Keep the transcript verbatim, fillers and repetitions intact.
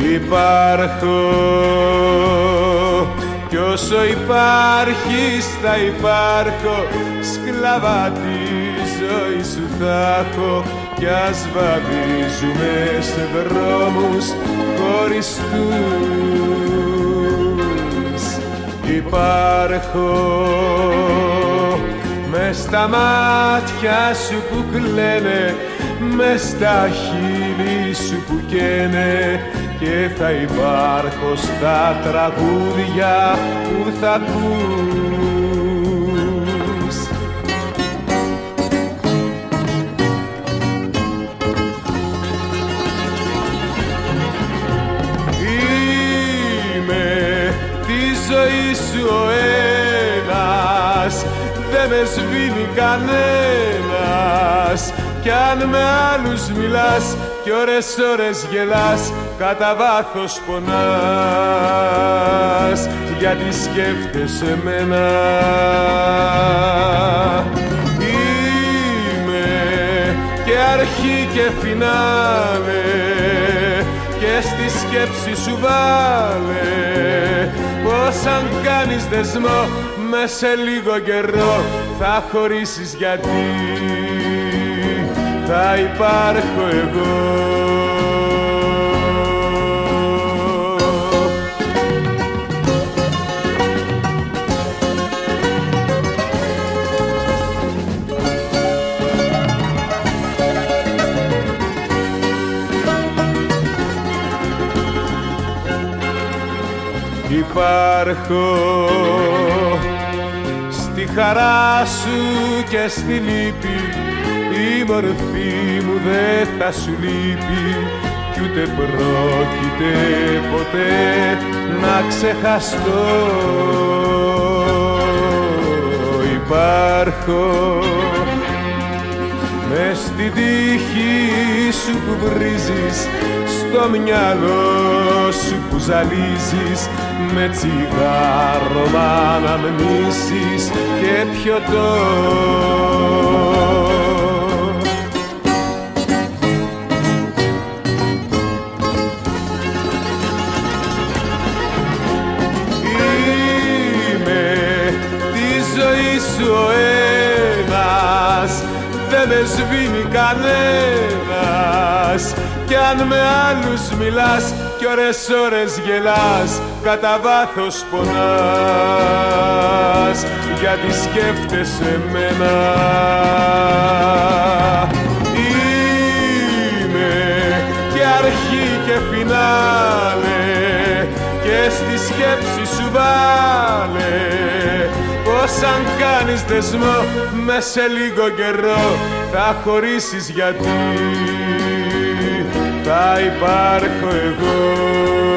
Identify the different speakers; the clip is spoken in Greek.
Speaker 1: Υπάρχω κι όσο υπάρχεις θα υπάρχω, σκλάβα τη ζωή σου θα έχω, κι ας βαδίζουμε σε δρόμους χωριστούς. Υπάρχω μες στα μάτια σου που κλαίνε, μες στα χείλη σου που καίνε, και θα υπάρχω στα τραγούδια που θα ακούς. Είμαι τη ζωή σου ο ένας, δεν με σβήνει κανένας, κι αν με άλλους μιλάς κι ώρες ώρες γελάς, κατά βάθος πονάς, γιατί σκέφτεσαι μένα. Είμαι και αρχή και φινάλε, και στη σκέψη σου βάλε πως αν κάνεις δεσμό μες σε λίγο καιρό θα χωρίσεις, γιατί θα υπάρχω εγώ. Υπάρχω στη χαρά σου και στη λύπη, η μορφή μου δεν θα σου λείπει, κι ούτε πρόκειται ποτέ να ξεχαστώ. Υπάρχω μες στην τύχη σου που βρίζεις, στο μυαλό σου που ζαλίζεις, με τσιγάρο μ' αναμνήσεις και πιωτό. Είμαι τη ζωή σου ο ένας, δεν με σβήνει κανένας, κι αν με άλλους μιλάς κι ώρες ώρες γελάς, κατά βάθος πονάς, γιατί σκέφτεσαι μένα. Είμαι και αρχή και φινάλε, και στη σκέψη σου βάλε πως αν κάνεις δεσμό μες σε λίγο καιρό θα χωρίσεις, γιατί θα υπάρχω εγώ.